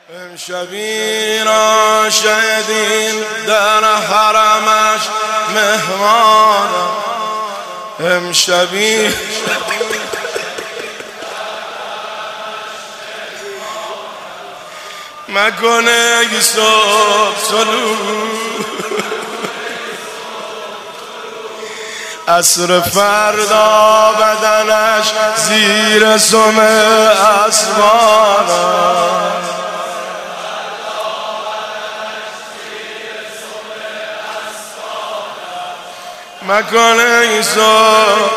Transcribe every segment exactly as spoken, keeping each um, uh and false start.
امشبی را شهدیم در حرمش مهمان، امشبی مکنه ای صبح طلوع، عصر فردا بدنش زیر سم اسبان، مکنه ای صبح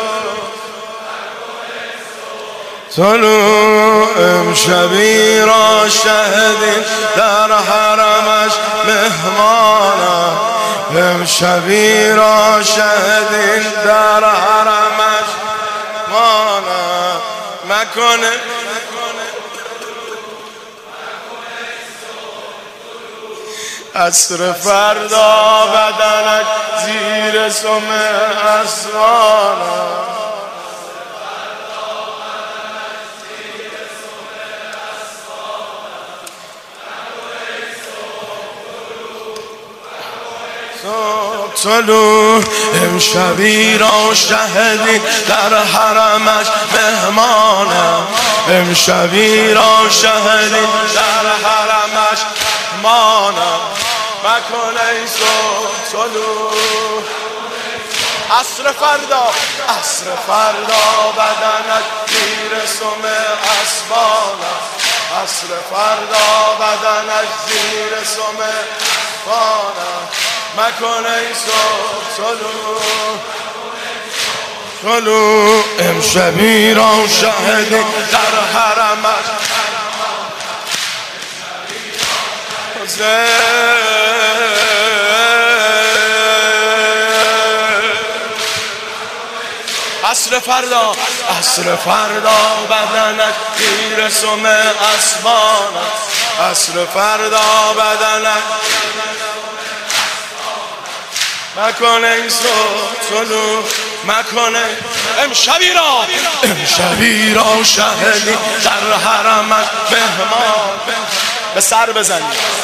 طلوع، امشبی را شهدیم در حرمش مهمان، امشبی را شهدیم در حرمش مهمان، مکنه عصر فردا بدنک زیر سم اسوان، طلوع، امشبی را شهدی در حرمش مهمانم، امشبی را شهدی در حرمش مهمانم، مکن ای صبح طلوع، عصر فردا عصر فردا بدنک زیر سم اسبانم، عصر فردا بدنک زیر سم اسبانم، مکن ای صبح طلوع، طلوع، امشبی را شهدی در حرمش عصر فردا عصر فردا بدنک زیر سم اسبانم، عصر فردا بدنک مکن ای صبح طلوع، مکن امشبی را امشبی را شهدی در حرمش مهمان، به سر بزنی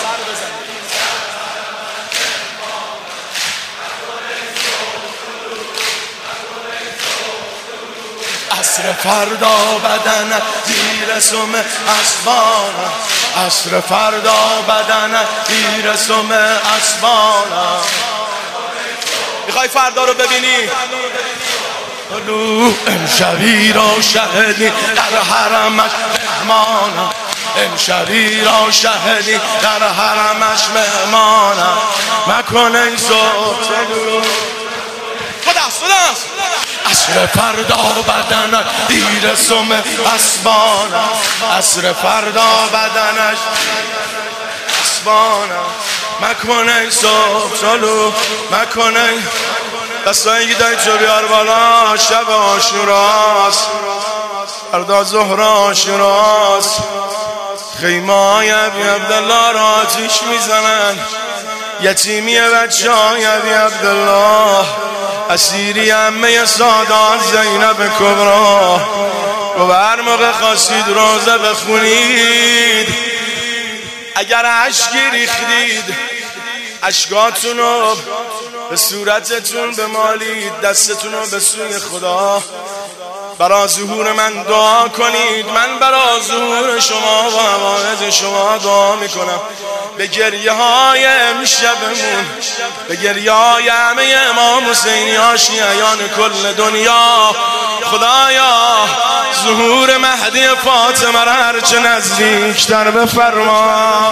عصر فردا بدنک زیر سم اسبانم، عصر فردا بدنک زیر سم اسبانم، میخوای فردا رو ببینی؟ طلوع، امشبی را شهدی در حرمش مهمانم، امشبی را شهدی در حرمش مهمانم، مکن ای صبح طلوع، خداست خداست عصر فردا بدنک زیر سم اسبانم، عصر فردا بدنش اسبانم، مکن ای صبح طلوع، مکن ای دستایی گیدایی چو بیار بالا، شب عاشوراست فردا ظهر عاشوراست، خیمه های ابی عبدالله را آتیش میزنن، یتیمی بچه های ابی عبدالله، اسیری عمه سادات زینب کبرا، و هر موقع خواستید روزه بخونید، اگر عشقی ریختید اشکاتونو به صورتتون بمالید، دستتونو به سوی خدا برای ظهور من دعا کنید، من برای ظهور شما و حوادث شما دعا میکنم، به گریه های امشبمون، به گریه های همه امام حسینی ها شیعیان کل دنیا، خدایا ظهور مهدی فاطمه را هرچه نزدیکتر بفرما،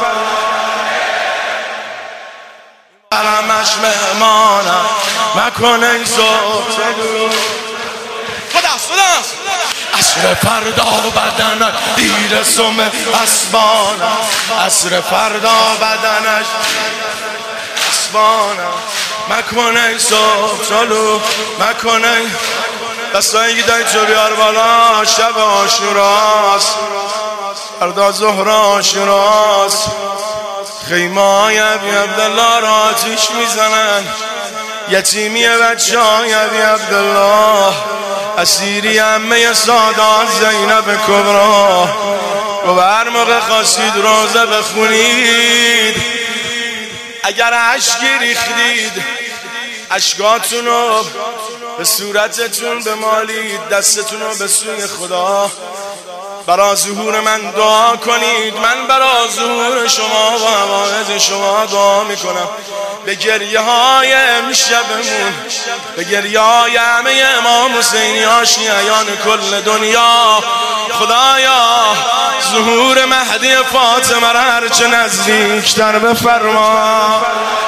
حرمش مهمانم، مکن ای صبح طلوع، خداست خداست عصر فردا بدنک زیر سم اسبانم، عصر فردا بدنش اسبانم، مکن ای صبح طلوع، مکن ای دستایی گیدایی چو بیار بالا، شب عاشوراست فردا ظهر عاشوراست، خیمه های ابی عبدالله را آتیش میزنن، یتیمی بچه های ابی عبدالله، اسیری عمه سادات زینب کبرا، و هر موقع خواستید روزه بخونید، اگر اشکی ریختید اشکاتونو به صورتتون بمالید، دستتونو به سوی خدا برای ظهور من دعا کنید. من برای ظهور شما و حوائج شما دعا میکنم. به گریه های امشبمون، به گریه های همه امام حسینی ها شیعیان کل دنیا، خدایا ظهور مهدی فاطمه را هرچه نزدیکتر بفرما.